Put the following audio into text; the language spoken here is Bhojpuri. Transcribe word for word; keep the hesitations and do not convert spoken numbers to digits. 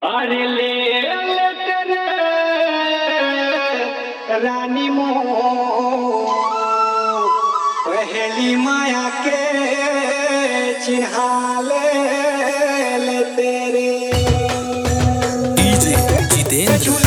अरे ले ले तेरे रानी मोह पहली माया के चिन्हा ले ले तेरे डीजे जितेंद्र